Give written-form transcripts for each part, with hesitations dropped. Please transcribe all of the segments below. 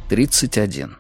31.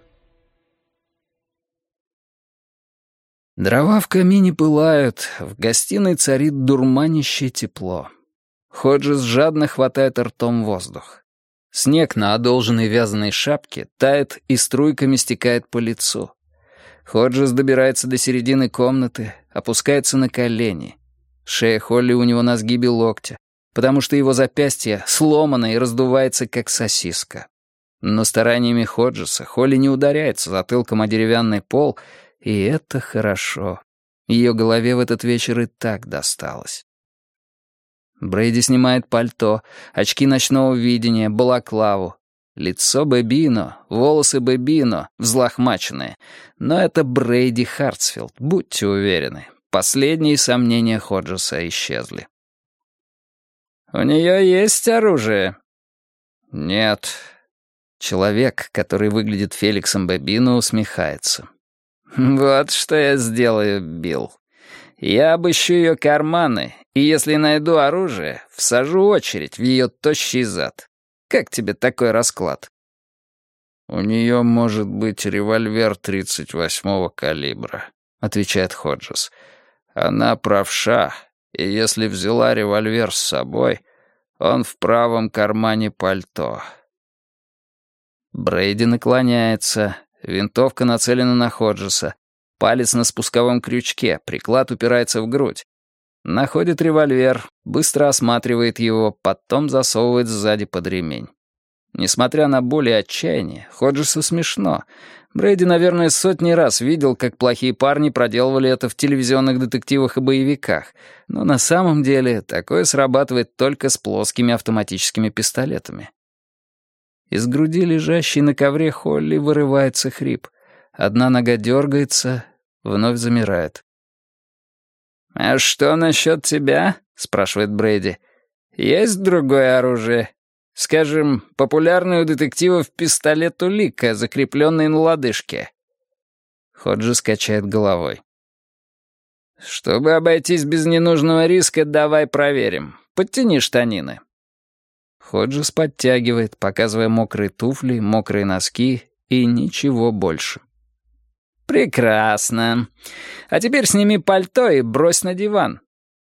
Дрова в камине пылают, в гостиной царит дурманящее тепло. Ходжес жадно хватает ртом воздух. Снег на одолженной вязаной шапке тает и струйками стекает по лицу. Ходжес добирается до середины комнаты, опускается на колени. Шея Холли у него на сгибе локтя, потому что его запястье сломано и раздувается, как сосиска. Но стараниями Ходжеса Холли не ударяется затылком о деревянный пол, и это хорошо. Ее голове в этот вечер и так досталось. Брейди снимает пальто, очки ночного видения, балаклаву. Лицо Бэбино, волосы Бэбино, взлохмаченные. Но это Брейди Хартсфилд, будьте уверены. Последние сомнения Ходжеса исчезли. «У нее есть оружие?» «Нет». Человек, который выглядит Феликсом Бэбино, усмехается. «Вот что я сделаю, Билл. Я обыщу ее карманы, и если найду оружие, всажу очередь в ее тощий зад. Как тебе такой расклад?» «У нее может быть револьвер 38-го калибра», — отвечает Ходжес. «Она правша, и если взяла револьвер с собой, он в правом кармане пальто». Брейди наклоняется, винтовка нацелена на Ходжеса, палец на спусковом крючке, приклад упирается в грудь. Находит револьвер, быстро осматривает его, потом засовывает сзади под ремень. Несмотря на боль и отчаяние, Ходжесу смешно. Брейди, наверное, сотни раз видел, как плохие парни проделывали это в телевизионных детективах и боевиках, но на самом деле такое срабатывает только с плоскими автоматическими пистолетами. Из груди лежащей на ковре Холли вырывается хрип. Одна нога дергается, вновь замирает. «А что насчет тебя?» — спрашивает Брейди. «Есть другое оружие? Скажем, популярный у детективов пистолет улика, закрепленный на лодыжке». Ходжес качает головой. «Чтобы обойтись без ненужного риска, давай проверим. Подтяни штанины». Ходжес подтягивает, показывая мокрые туфли, мокрые носки и ничего больше. «Прекрасно. А теперь сними пальто и брось на диван».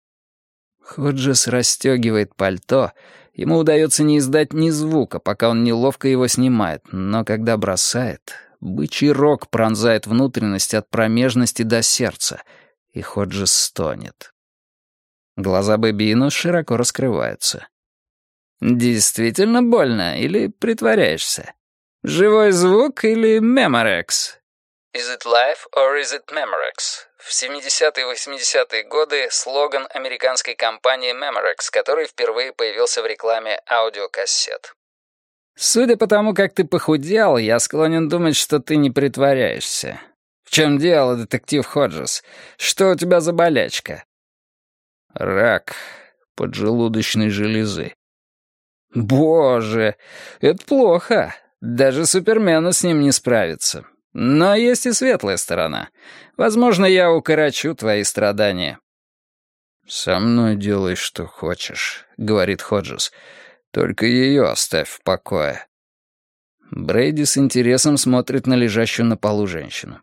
Ходжес расстегивает пальто. Ему удается не издать ни звука, пока он неловко его снимает, но когда бросает, бычий рог пронзает внутренность от промежности до сердца, и Ходжес стонет. Глаза Бэбино широко раскрываются. «Действительно больно или притворяешься? Живой звук или Memorex?» «Is it life or is it Memorex?» В 70-е и 80-е годы слоган американской компании Memorex, который впервые появился в рекламе аудиокассет. «Судя по тому, как ты похудел, я склонен думать, что ты не притворяешься. В чем дело, детектив Ходжес? Что у тебя за болячка?» «Рак поджелудочной железы». «Боже, это плохо. Даже Супермену с ним не справится. Но есть и светлая сторона. Возможно, я укорочу твои страдания». «Со мной делай, что хочешь», — говорит Ходжес. «Только ее оставь в покое». Брейди с интересом смотрит на лежащую на полу женщину.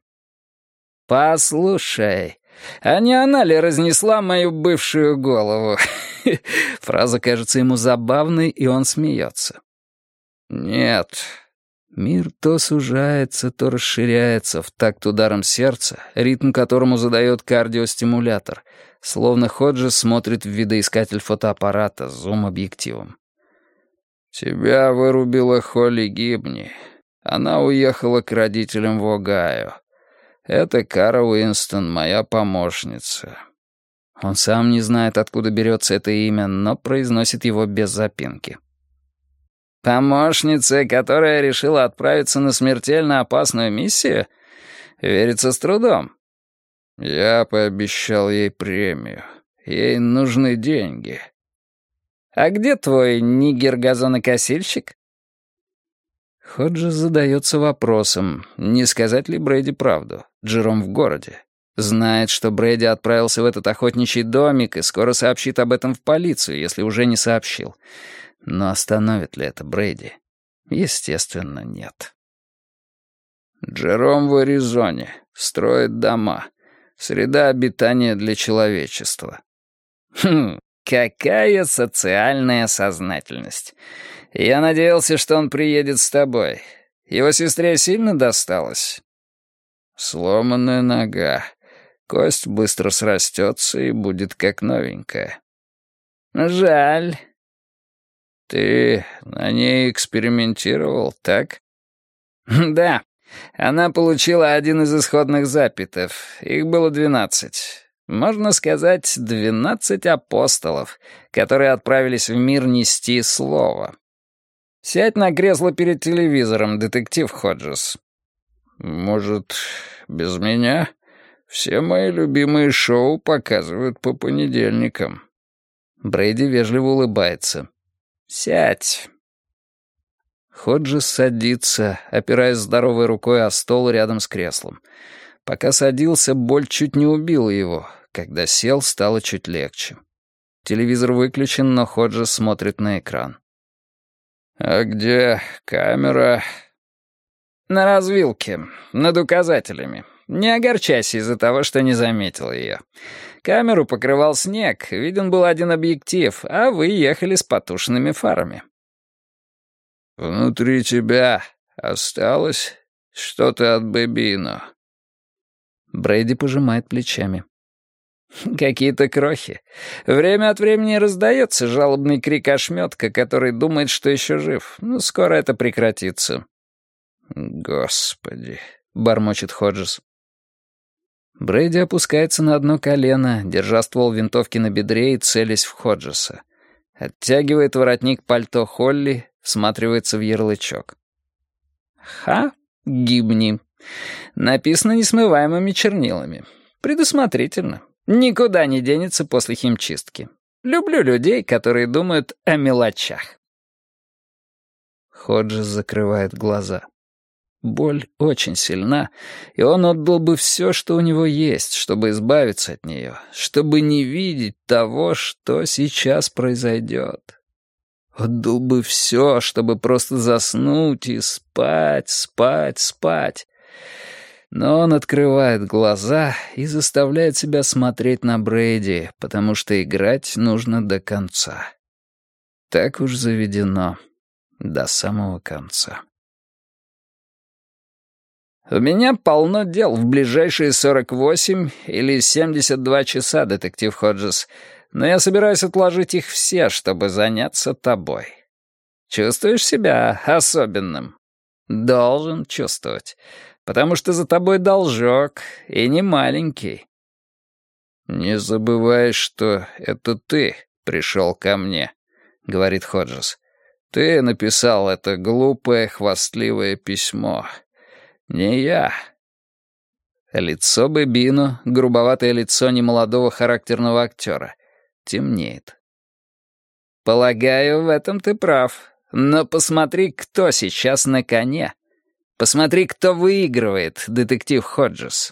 «Послушай, а не она ли разнесла мою бывшую голову?» Фраза кажется ему забавной, и он смеется. «Нет». Мир то сужается, то расширяется в такт ударом сердца, ритм которому задает кардиостимулятор, словно Ходжес смотрит в видоискатель фотоаппарата с зум-объективом. «Тебя вырубила Холли Гибни. Она уехала к родителям в Огайо. Это Кара Уинстон, моя помощница». Он сам не знает, откуда берется это имя, но произносит его без запинки. «Помощница, которая решила отправиться на смертельно опасную миссию? Верится с трудом». «Я пообещал ей премию. Ей нужны деньги». «А где твой нигер-газонокосильщик?» Ходжес задается вопросом, не сказать ли Брейди правду. Джером в городе. Знает, что Брейди отправился в этот охотничий домик и скоро сообщит об этом в полицию, если уже не сообщил. Но остановит ли это Брейди? Естественно, нет. Джером в Аризоне. Строит дома. Среда обитания для человечества. Какая социальная сознательность. Я надеялся, что он приедет с тобой. Его сестре сильно досталось? Сломанная нога. Кость быстро срастется и будет как новенькая. Жаль. Ты на ней экспериментировал, так? Да. Она получила один из исходных запитов. Их было 12. Можно сказать, 12 апостолов, которые отправились в мир нести слово. Сядь на кресло перед телевизором, детектив Ходжес. Может, без меня? Все мои любимые шоу показывают по понедельникам. Брейди вежливо улыбается. Сядь. Ходжес садится, опираясь здоровой рукой о стол рядом с креслом. Пока садился, боль чуть не убила его. Когда сел, стало чуть легче. Телевизор выключен, но Ходжес смотрит на экран. «А где камера?» «На развилке, над указателями. Не огорчайся из-за того, что не заметил ее. Камеру покрывал снег, виден был один объектив, а вы ехали с потушенными фарами». «Внутри тебя осталось что-то от Бэбино?» Брейди пожимает плечами. «Какие-то крохи. Время от времени раздается жалобный крик ошметка, который думает, что еще жив. Но скоро это прекратится». «Господи», — бормочет Ходжес. Брейди опускается на одно колено, держа ствол винтовки на бедре и целясь в Ходжеса. Оттягивает воротник пальто Холли, всматривается в ярлычок. «Гибни». Написано несмываемыми чернилами. Предусмотрительно. Никуда не денется после химчистки. Люблю людей, которые думают о мелочах. Ходжес закрывает глаза. Боль очень сильна, и он отдал бы все, что у него есть, чтобы избавиться от нее, чтобы не видеть того, что сейчас произойдет. Отдал бы все, чтобы просто заснуть и спать, спать, спать. Но он открывает глаза и заставляет себя смотреть на Брейди, потому что играть нужно до конца. Так уж заведено до самого конца. У меня полно дел в ближайшие 48 или 72 часа, детектив Ходжес, но я собираюсь отложить их все, чтобы заняться тобой. Чувствуешь себя особенным? Должен чувствовать, потому что за тобой должок, и не маленький. «Не забывай, что это ты пришел ко мне», — говорит Ходжес. «Ты написал это глупое, хвастливое письмо. Не я». Лицо Бэбино, грубоватое лицо немолодого характерного актера, темнеет. «Полагаю, в этом ты прав. Но посмотри, кто сейчас на коне. Посмотри, кто выигрывает, детектив Ходжес».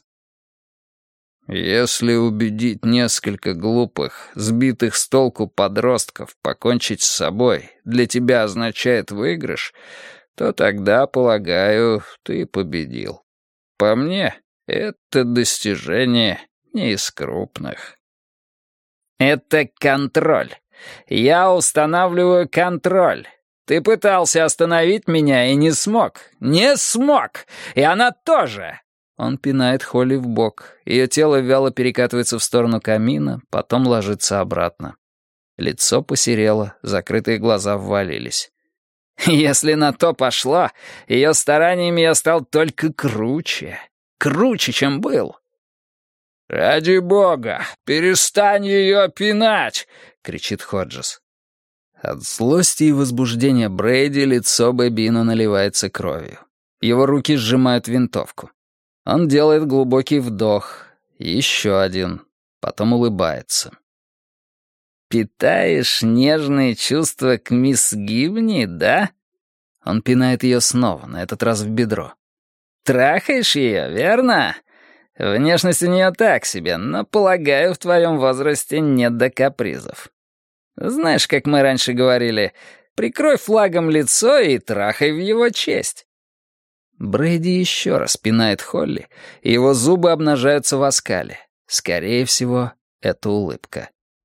«Если убедить несколько глупых, сбитых с толку подростков покончить с собой для тебя означает выигрыш, то тогда, полагаю, ты победил. По мне, это достижение не из крупных». «Это контроль. Я устанавливаю контроль. Ты пытался остановить меня и не смог. Не смог! И она тоже!» Он пинает Холли в бок. Ее тело вяло перекатывается в сторону камина, потом ложится обратно. Лицо посерело, закрытые глаза ввалились. «Если на то пошло, ее стараниями я стал только круче. Круче, чем был». «Ради бога, перестань ее пинать!» — кричит Ходжес. От злости и возбуждения Брейди лицо Бэбино наливается кровью. Его руки сжимают винтовку. Он делает глубокий вдох, еще один, потом улыбается. «Питаешь нежные чувства к мисс Гибни, да?» Он пинает ее снова, на этот раз в бедро. «Трахаешь ее, верно? Внешность у нее так себе, но, полагаю, в твоем возрасте нет до капризов. Знаешь, как мы раньше говорили, прикрой флагом лицо и трахай в его честь». Брейди еще раз пинает Холли, и его зубы обнажаются в оскале. Скорее всего, это улыбка.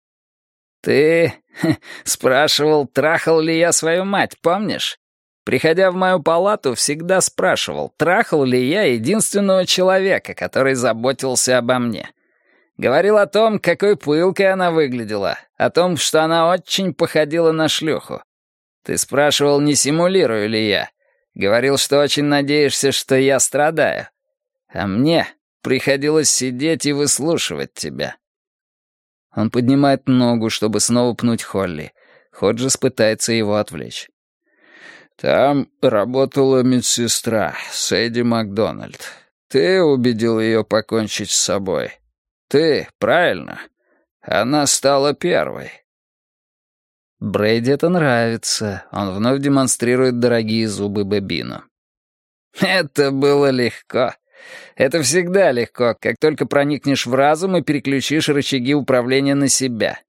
«Ты спрашивал, трахал ли я свою мать, помнишь? Приходя в мою палату, всегда спрашивал, трахал ли я единственного человека, который заботился обо мне. Говорил о том, какой пылкой она выглядела, о том, что она очень походила на шлюху. Ты спрашивал, не симулирую ли я. Говорил, что очень надеешься, что я страдаю. А мне приходилось сидеть и выслушивать тебя». Он поднимает ногу, чтобы снова пнуть Холли. Ходжес пытается его отвлечь. «Там работала медсестра, Сэдди Макдональд. Ты убедил ее покончить с собой. Ты, правильно? Она стала первой». Брейди это нравится. Он вновь демонстрирует дорогие зубы Бэбину. «Это было легко. Это всегда легко, как только проникнешь в разум и переключишь рычаги управления на себя».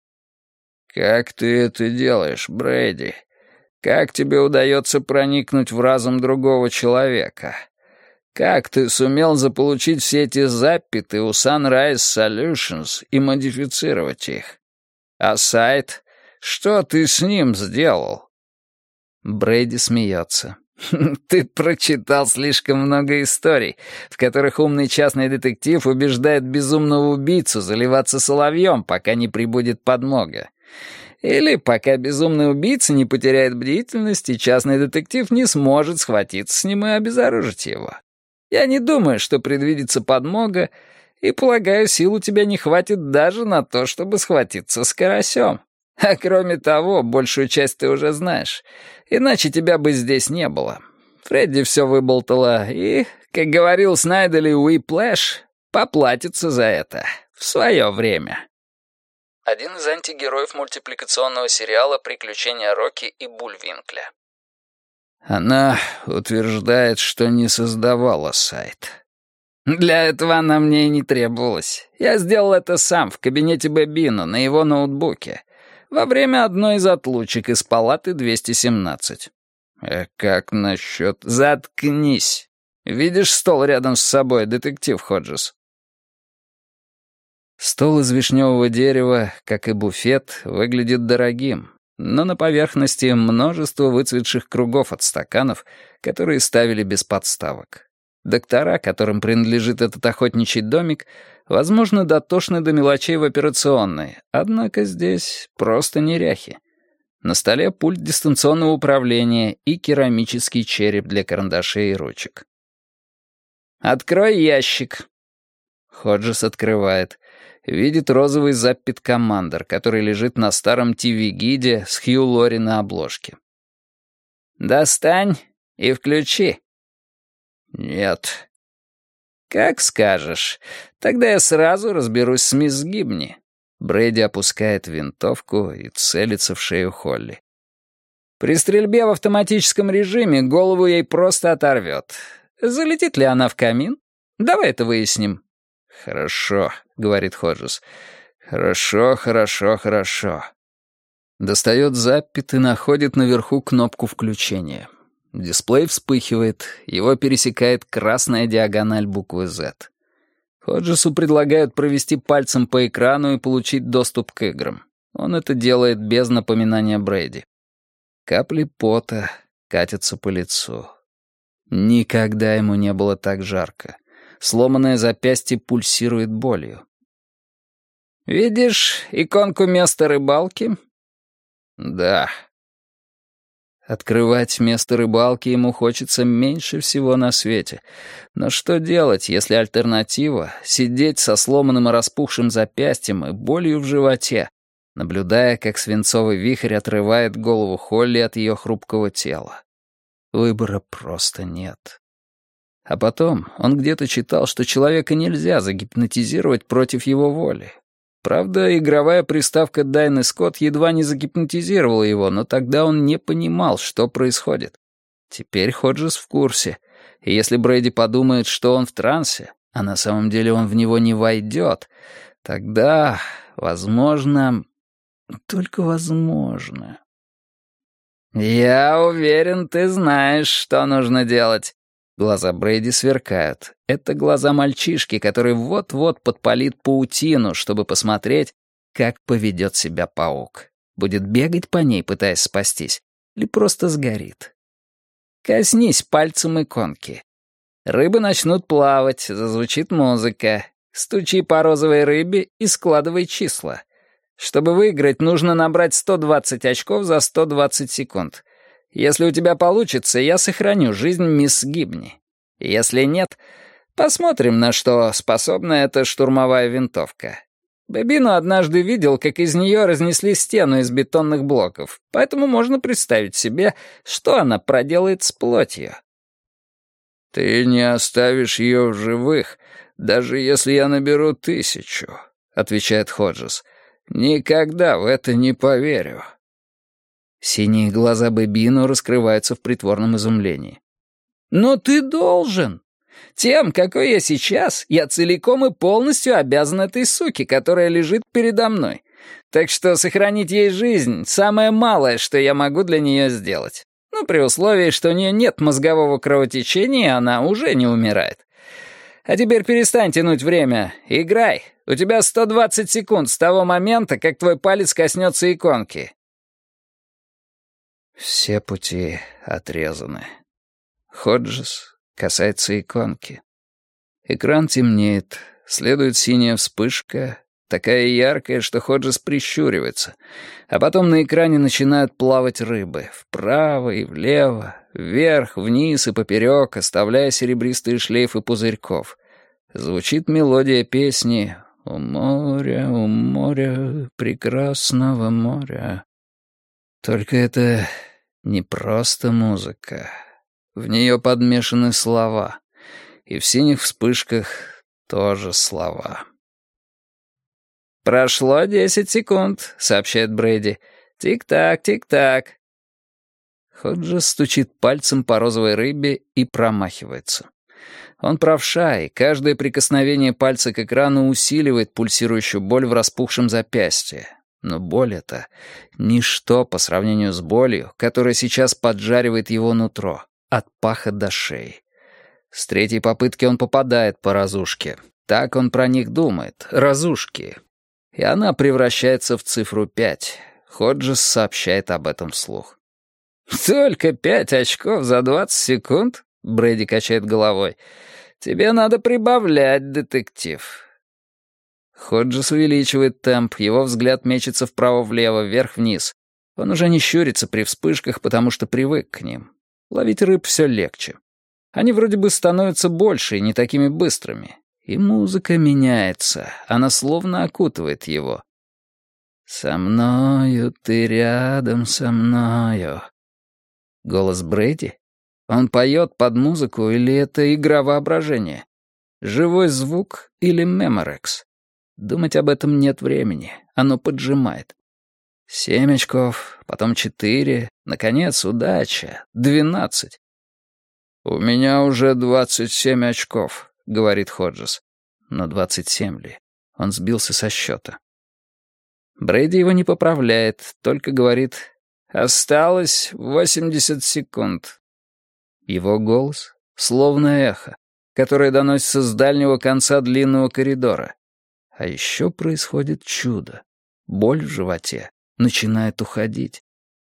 «Как ты это делаешь, Брейди? Как тебе удается проникнуть в разум другого человека? Как ты сумел заполучить все эти запиты у Sunrise Solutions и модифицировать их? А сайт? Что ты с ним сделал?» Брейди смеется. «Ты прочитал слишком много историй, в которых умный частный детектив убеждает безумного убийцу заливаться соловьем, пока не прибудет подмога. Или пока безумный убийца не потеряет бдительность, и частный детектив не сможет схватиться с ним и обезоружить его. Я не думаю, что предвидится подмога, и, полагаю, сил у тебя не хватит даже на то, чтобы схватиться с карасем. А кроме того, большую часть ты уже знаешь, иначе тебя бы здесь не было. Фредди все выболтала и, как говорил Снайдерли Уиплэш, поплатится за это в свое время». Один из антигероев мультипликационного сериала «Приключения Рокки и Бульвинкля». «Она утверждает, что не создавала сайт». «Для этого она мне и не требовалась. Я сделал это сам в кабинете Бэбина на его ноутбуке во время одной из отлучек из палаты 217. Как насчет... Заткнись. Видишь стол рядом с собой, детектив Ходжес?» Стол из вишневого дерева, как и буфет, выглядит дорогим, но на поверхности множество выцветших кругов от стаканов, которые ставили без подставок. Доктора, которым принадлежит этот охотничий домик, возможно, дотошны до мелочей в операционной, однако здесь просто неряхи. На столе пульт дистанционного управления и керамический череп для карандашей и ручек. «Открой ящик». Ходжес открывает. Видит розовый Заппит Коммандер, который лежит на старом ТВ-гиде с Хью Лори на обложке. «Достань и включи». «Нет». «Как скажешь. Тогда я сразу разберусь с мисс Гибни». Брейди опускает винтовку и целится в шею Холли. «При стрельбе в автоматическом режиме голову ей просто оторвет. Залетит ли она в камин? Давай это выясним». «Хорошо», — говорит Ходжес. «Хорошо, хорошо, хорошо». Достает Заппит и находит наверху кнопку включения. Дисплей вспыхивает, его пересекает красная диагональ буквы Z. Ходжесу предлагают провести пальцем по экрану и получить доступ к играм. Он это делает без напоминания Брейди. Капли пота катятся по лицу. Никогда ему не было так жарко. Сломанное запястье пульсирует болью. «Видишь иконку места рыбалки?» «Да». Открывать место рыбалки ему хочется меньше всего на свете. Но что делать, если альтернатива — сидеть со сломанным и распухшим запястьем и болью в животе, наблюдая, как свинцовый вихрь отрывает голову Холли от ее хрупкого тела? Выбора просто нет. А потом он где-то читал, что человека нельзя загипнотизировать против его воли. Правда, игровая приставка Дайны Скотт едва не загипнотизировала его, но тогда он не понимал, что происходит. Теперь Ходжес в курсе, и если Брейди подумает, что он в трансе, а на самом деле он в него не войдет, тогда, возможно, только возможно. «Я уверен, ты знаешь, что нужно делать». Глаза Брейди сверкают. Это глаза мальчишки, который вот-вот подпалит паутину, чтобы посмотреть, как поведет себя паук. Будет бегать по ней, пытаясь спастись, или просто сгорит. Коснись пальцем иконки. Рыбы начнут плавать, зазвучит музыка. Стучи по розовой рыбе и складывай числа. Чтобы выиграть, нужно набрать 120 очков за 120 секунд. Если у тебя получится, я сохраню жизнь мисс Гибни. Если нет, посмотрим, на что способна эта штурмовая винтовка. Бобино однажды видел, как из нее разнесли стену из бетонных блоков, поэтому можно представить себе, что она проделает с плотью. «Ты не оставишь ее в живых, даже если я наберу 1000», — отвечает Ходжес. «Никогда в это не поверю». Синие глаза Бобино раскрываются в притворном изумлении. «Но ты должен! Тем, какой я сейчас, я целиком и полностью обязан этой суке, которая лежит передо мной. Так что сохранить ей жизнь — самое малое, что я могу для нее сделать. Ну, при условии, что у нее нет мозгового кровотечения, и она уже не умирает. А теперь перестань тянуть время. Играй. У тебя 120 секунд с того момента, как твой палец коснется иконки». Все пути отрезаны. Ходжес касается иконки. Экран темнеет, следует синяя вспышка, такая яркая, что Ходжес прищуривается, а потом на экране начинают плавать рыбы, вправо и влево, вверх, вниз и поперек, оставляя серебристые шлейфы пузырьков. Звучит мелодия песни у моря, прекрасного моря». Только это не просто музыка. В нее подмешаны слова. И в синих вспышках тоже слова. «Прошло 10 секунд», — сообщает Брейди. «Тик-так, тик-так». Ходжес стучит пальцем по розовой рыбе и промахивается. Он правша, и каждое прикосновение пальца к экрану усиливает пульсирующую боль в распухшем запястье. Но боль эта — ничто по сравнению с болью, которая сейчас поджаривает его нутро, от паха до шеи. С третьей попытки он попадает по разушке. Так он про них думает, разушки. И она превращается в цифру 5. Ходжес сообщает об этом вслух. «Только 5 очков за 20 секунд?» — Брэди качает головой. «Тебе надо прибавлять, детектив». Ходжес увеличивает темп, его взгляд мечется вправо-влево, вверх-вниз. Он уже не щурится при вспышках, потому что привык к ним. Ловить рыб все легче. Они вроде бы становятся больше и не такими быстрыми. И музыка меняется, она словно окутывает его. «Со мною ты рядом со мною». Голос Брэди? Он поет под музыку или это игра воображения? Живой звук или меморекс? Думать об этом нет времени, оно поджимает. 7 очков, потом 4, наконец, удача, 12. «У меня уже 27 очков», — говорит Ходжес. Но 27 ли? Он сбился со счета. Брэди его не поправляет, только говорит: «Осталось 80 секунд». Его голос словно эхо, которое доносится с дальнего конца длинного коридора. А еще происходит чудо. Боль в животе начинает уходить.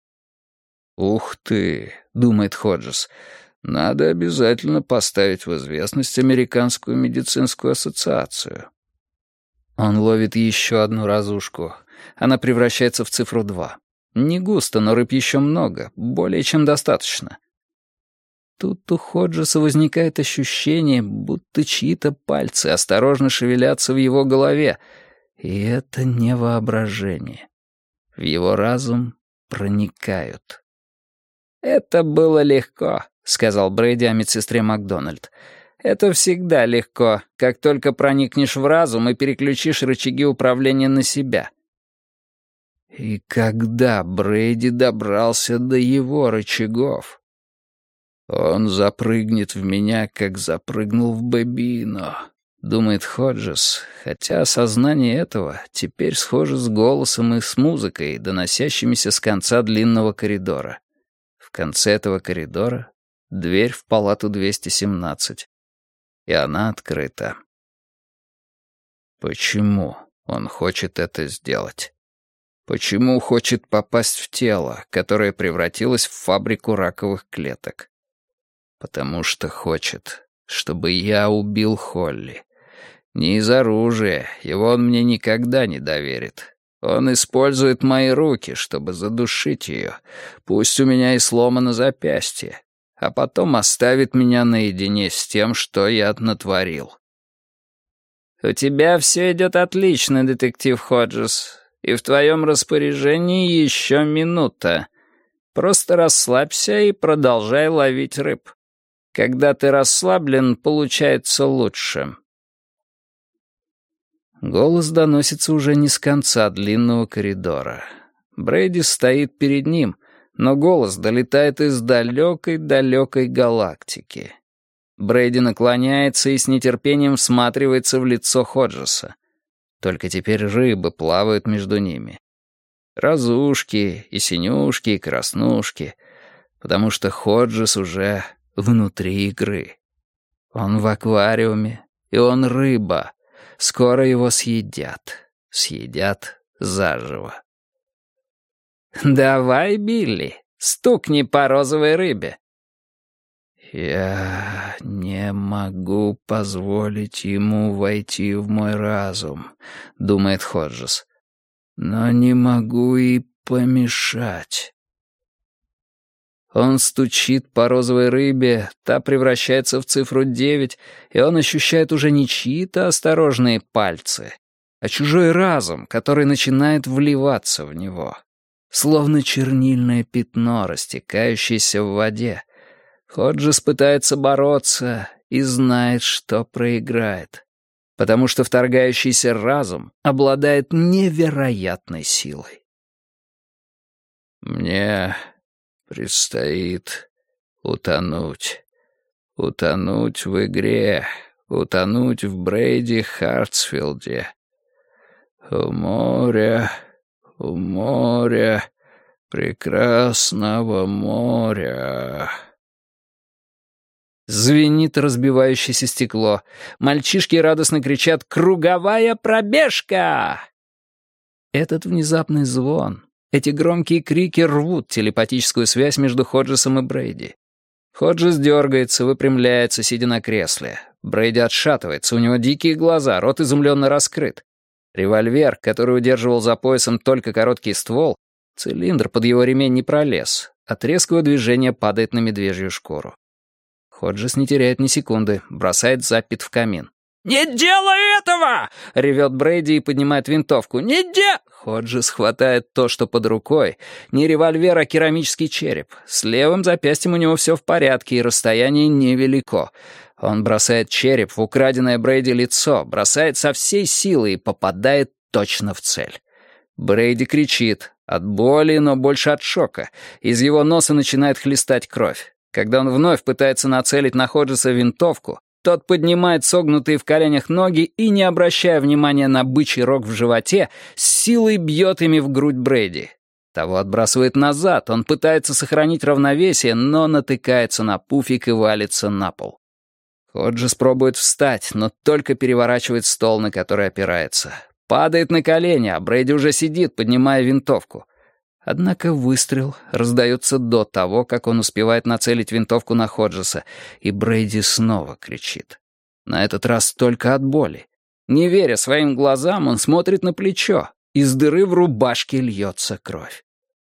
«Ух ты», — думает Ходжес, — «надо обязательно поставить в известность Американскую медицинскую ассоциацию». Он ловит еще одну разушку. Она превращается в цифру 2. Не густо, но рыб еще много, более чем достаточно. Тут у Ходжеса возникает ощущение, будто чьи-то пальцы осторожно шевелятся в его голове. И это не воображение. В его разум проникают. «Это было легко», — сказал Брэди о медсестре Макдональд. «Это всегда легко, как только проникнешь в разум и переключишь рычаги управления на себя». И когда Брэди добрался до его рычагов? «Он запрыгнет в меня, как запрыгнул в Бобино», — думает Ходжес, хотя осознание этого теперь схоже с голосом и с музыкой, доносящимися с конца длинного коридора. В конце этого коридора дверь в палату 217. И она открыта. Почему он хочет это сделать? Почему хочет попасть в тело, которое превратилось в фабрику раковых клеток? Потому что хочет, чтобы я убил Холли. Не из оружия, его он мне никогда не доверит. Он использует мои руки, чтобы задушить ее, пусть у меня и сломано запястье, а потом оставит меня наедине с тем, что я натворил. «У тебя все идет отлично, детектив Ходжес, и в твоем распоряжении еще минута. Просто расслабься и продолжай ловить рыб. Когда ты расслаблен, получается лучше». Голос доносится уже не с конца длинного коридора. Брейди стоит перед ним, но голос долетает из далекой-далекой галактики. Брейди наклоняется и с нетерпением всматривается в лицо Ходжеса. Только теперь рыбы плавают между ними. Розушки, и синюшки, и краснушки, потому что Ходжес уже внутри игры. Он в аквариуме, и он рыба. Скоро его съедят. Съедят заживо. «Давай, Билли, стукни по розовой рыбе». «Я не могу позволить ему войти в мой разум», — думает Ходжес. «Но не могу и помешать». Он стучит по розовой рыбе, та превращается в цифру 9, и он ощущает уже не чьи-то осторожные пальцы, а чужой разум, который начинает вливаться в него. Словно чернильное пятно, растекающееся в воде. Ходжес пытается бороться и знает, что проиграет, потому что вторгающийся разум обладает невероятной силой. «Мне предстоит утонуть. Утонуть в игре, утонуть в Брейди Хартсфилде. У моря, прекрасного моря». Звенит разбивающееся стекло. Мальчишки радостно кричат «Круговая пробежка!». Этот внезапный звон, эти громкие крики рвут телепатическую связь между Ходжесом и Брейди. Ходжес дергается, выпрямляется, сидя на кресле. Брейди отшатывается, у него дикие глаза, рот изумленно раскрыт. Револьвер, который удерживал за поясом только короткий ствол, цилиндр под его ремень не пролез. От резкого движения падает на медвежью шкуру. Ходжес не теряет ни секунды, бросает запит в камин. «Не делай этого!» — ревет Брейди и поднимает винтовку. Ходжес хватает то, что под рукой. Не револьвер, а керамический череп. С левым запястьем у него все в порядке, и расстояние невелико. Он бросает череп в украденное Брейди лицо, бросает со всей силы и попадает точно в цель. Брейди кричит. От боли, но больше от шока. Из его носа начинает хлестать кровь. Когда он вновь пытается нацелить на Ходжеса винтовку, тот поднимает согнутые в коленях ноги и, не обращая внимания на бычий рог в животе, с силой бьет ими в грудь Брейди. Того отбрасывает назад, он пытается сохранить равновесие, но натыкается на пуфик и валится на пол. Ходжес пробует встать, но только переворачивает стол, на который опирается. Падает на колени, а Брейди уже сидит, поднимая винтовку. Однако выстрел раздается до того, как он успевает нацелить винтовку на Ходжеса, и Брейди снова кричит. На этот раз только от боли. Не веря своим глазам, он смотрит на плечо. Из дыры в рубашке льется кровь.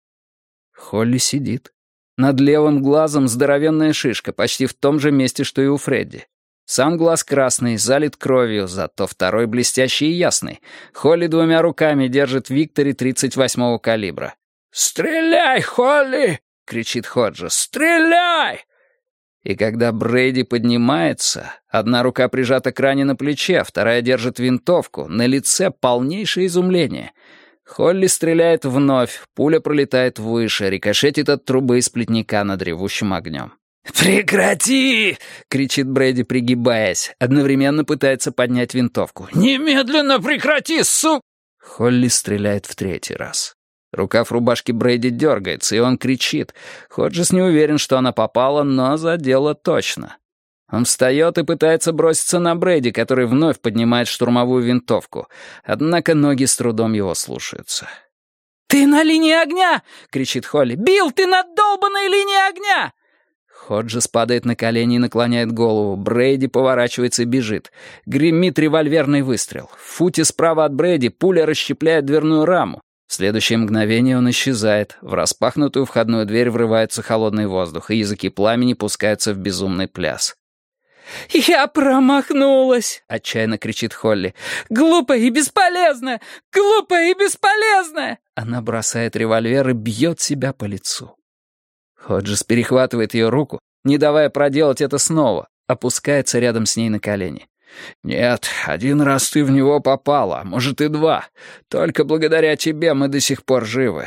Холли сидит. Над левым глазом здоровенная шишка, почти в том же месте, что и у Фредди. Сам глаз красный, залит кровью, зато второй блестящий и ясный. Холли двумя руками держит Виктори 38-го калибра. «Стреляй, Холли!» — кричит Ходжес. «Стреляй!» И когда Брейди поднимается, одна рука прижата к ране на плече, вторая держит винтовку, на лице полнейшее изумление. Холли стреляет вновь, пуля пролетает выше, рикошетит от трубы из плетника над ревущим огнем. «Прекрати!» — кричит Брейди, пригибаясь, одновременно пытается поднять винтовку. «Немедленно прекрати, Холли стреляет в третий раз. Рукав рубашки Брейди дергается, и он кричит. Ходжес не уверен, что она попала, но задела точно. Он встает и пытается броситься на Брейди, который вновь поднимает штурмовую винтовку. Однако ноги с трудом его слушаются. «Ты на линии огня!» — кричит Холли. «Билл, ты на долбанной линии огня!» Ходжес падает на колени и наклоняет голову. Брейди поворачивается и бежит. Гремит револьверный выстрел. В футе справа от Брейди пуля расщепляет дверную раму. В следующее мгновение он исчезает. В распахнутую входную дверь врывается холодный воздух, и языки пламени пускаются в безумный пляс. «Я промахнулась!» — отчаянно кричит Холли. «Глупая и бесполезная! Глупая и бесполезная!» Она бросает револьвер и бьет себя по лицу. Ходжес перехватывает ее руку, не давая проделать это снова, опускается рядом с ней на колени. «Нет, один раз ты в него попала, может и два. Только благодаря тебе мы до сих пор живы».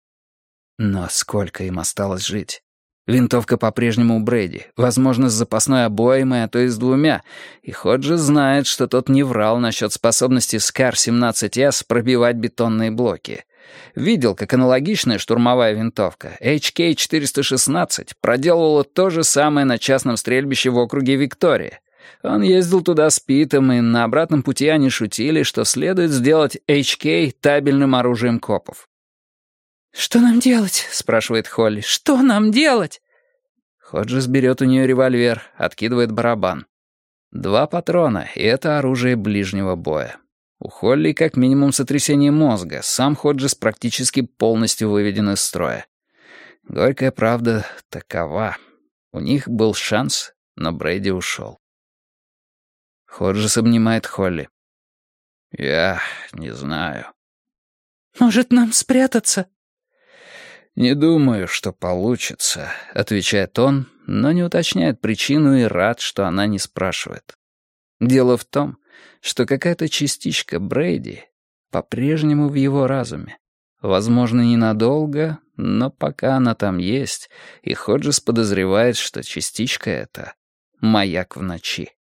Но сколько им осталось жить? Винтовка по-прежнему у Брейди, возможно, с запасной обоймой, а то и с двумя, и Ходжес знает, что тот не врал насчет способности Скар-17С пробивать бетонные блоки. Видел, как аналогичная штурмовая винтовка HK-416 проделывала то же самое на частном стрельбище в округе Виктория. Он ездил туда с Питом, и на обратном пути они шутили, что следует сделать HK табельным оружием копов. «Что нам делать?» — спрашивает Холли. «Что нам делать?» Ходжес берет у нее револьвер, откидывает барабан. 2 патрона, и это оружие ближнего боя. У Холли как минимум сотрясение мозга, сам Ходжес практически полностью выведен из строя. Горькая правда такова. У них был шанс, но Брейди ушел. Ходжес обнимает Холли. «Я не знаю». «Может, нам спрятаться?» «Не думаю, что получится», — отвечает он, но не уточняет причину и рад, что она не спрашивает. Дело в том, что какая-то частичка Брейди по-прежнему в его разуме. Возможно, ненадолго, но пока она там есть, и Ходжес подозревает, что частичка эта — маяк в ночи.